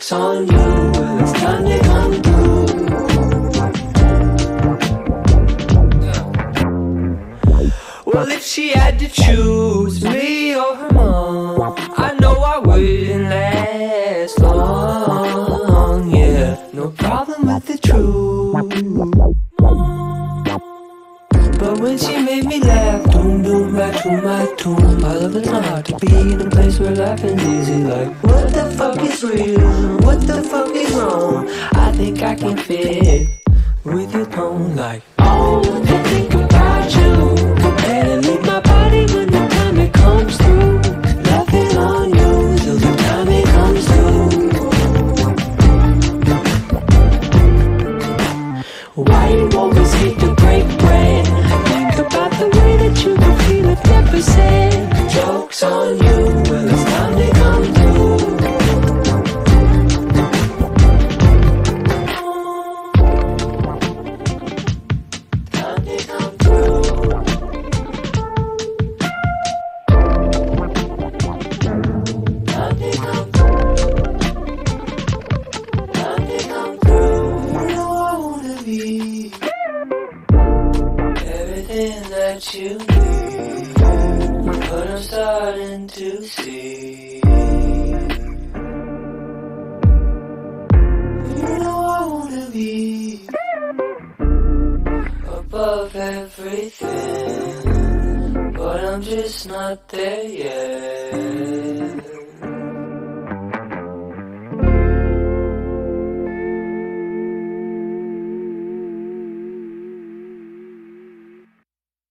Joke's on you, well it's time to come through. Well, if she had to choose me or her mom, I know I wouldn't last long. Yeah, no problem with the truth. But when she made me laugh, doom doom back to my tune. I love it not to be in a place where laughing's easy. Like, what the fuck is real? What the fuck is wrong? I think I can fit with your tone. Like, oh, I think about you. Better leave my body when the time it comes through. Laughing on you till the time it comes through. Why you always hate to break bread? Think about the way that you can feel if never said. Joke's on you, well it's time to come through. Time to come through. Time to come through. Time to come through. You know I wanna be everything that you need, but I'm starting to see. You know I wanna be above everything, but I'm just not there yet.